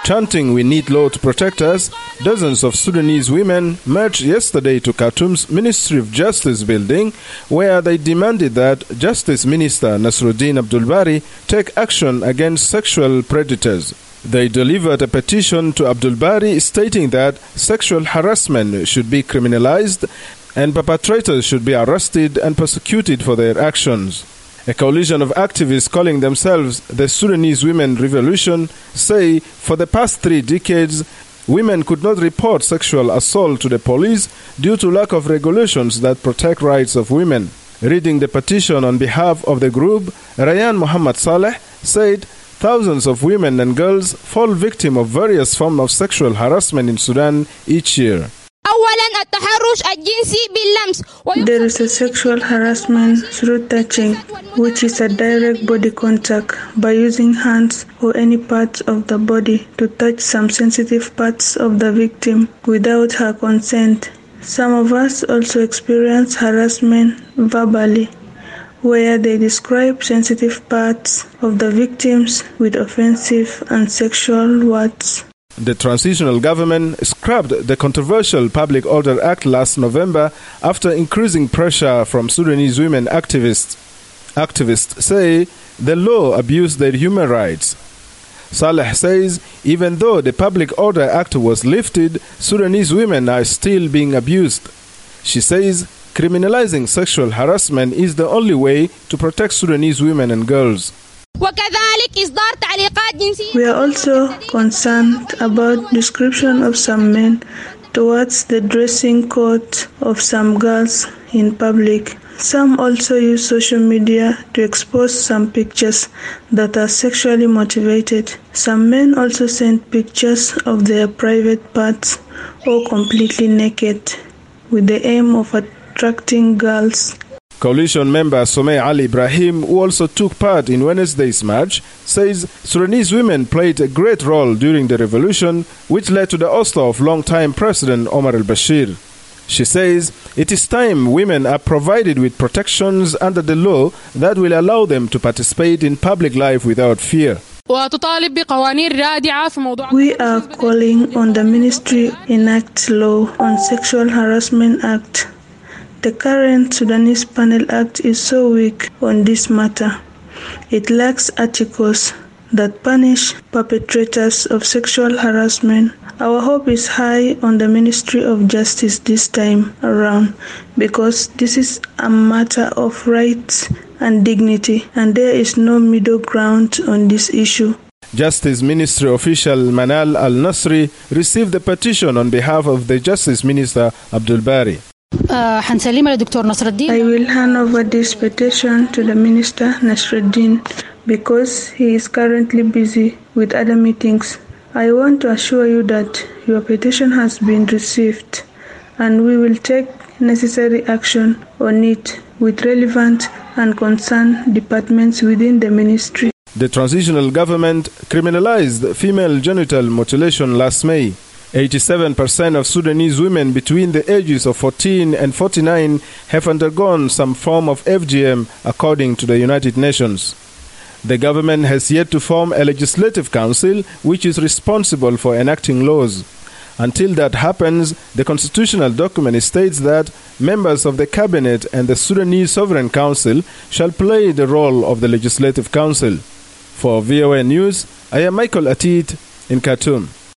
Chanting "We need law to protect us," dozens of Sudanese women marched yesterday to Khartoum's Ministry of Justice building, where they demanded that Justice Minister Nasruddin Abdul Bari take action against sexual predators. They delivered a petition to Abdul Bari stating that sexual harassment should be criminalized and perpetrators should be arrested and prosecuted for their actions. A coalition of activists calling themselves the Sudanese Women Revolution say for the past 3 decades, women could not report sexual assault to the police due to lack of regulations that protect rights of women. Reading the petition on behalf of the group, Rayan Muhammad Saleh said thousands of women and girls fall victim of various forms of sexual harassment in Sudan each year. There is a sexual harassment through touching, which is a direct body contact by using hands or any parts of the body to touch some sensitive parts of the victim without her consent. Some of us also experience harassment verbally, where they describe sensitive parts of the victims with offensive and sexual words. The transitional government scrapped the controversial Public Order Act last November after increasing pressure from Sudanese women activists. Activists say the law abused their human rights. Saleh says even though the Public Order Act was lifted, Sudanese women are still being abused. She says criminalizing sexual harassment is the only way to protect Sudanese women and girls. We are also concerned about description of some men towards the dressing code of some girls in public. Some also use social media to expose some pictures that are sexually motivated. Some men also send pictures of their private parts or completely naked with the aim of attracting girls. Coalition member Someh Ali Ibrahim, who also took part in Wednesday's march, says Sudanese women played a great role during the revolution, which led to the ouster of long-time President Omar al-Bashir. She says it is time women are provided with protections under the law that will allow them to participate in public life without fear. We are calling on the ministry to enact law on Sexual Harassment Act. The current Sudanese Penal Act is so weak on this matter. It lacks articles that punish perpetrators of sexual harassment. Our hope is high on the Ministry of Justice this time around because this is a matter of rights and dignity, and there is no middle ground on this issue. Justice Ministry official Manal Al-Nasri received the petition on behalf of the Justice Minister Abdul Bari. I will hand over this petition to the Minister Nasruddin because he is currently busy with other meetings. I want to assure you that your petition has been received and we will take necessary action on it with relevant and concerned departments within the ministry. The transitional government criminalized female genital mutilation last May. 87% of Sudanese women between the ages of 14 and 49 have undergone some form of FGM, according to the United Nations. The government has yet to form a legislative council which is responsible for enacting laws. Until that happens, the constitutional document states that members of the cabinet and the Sudanese Sovereign Council shall play the role of the legislative council. For VOA News, I am Michael Atit in Khartoum.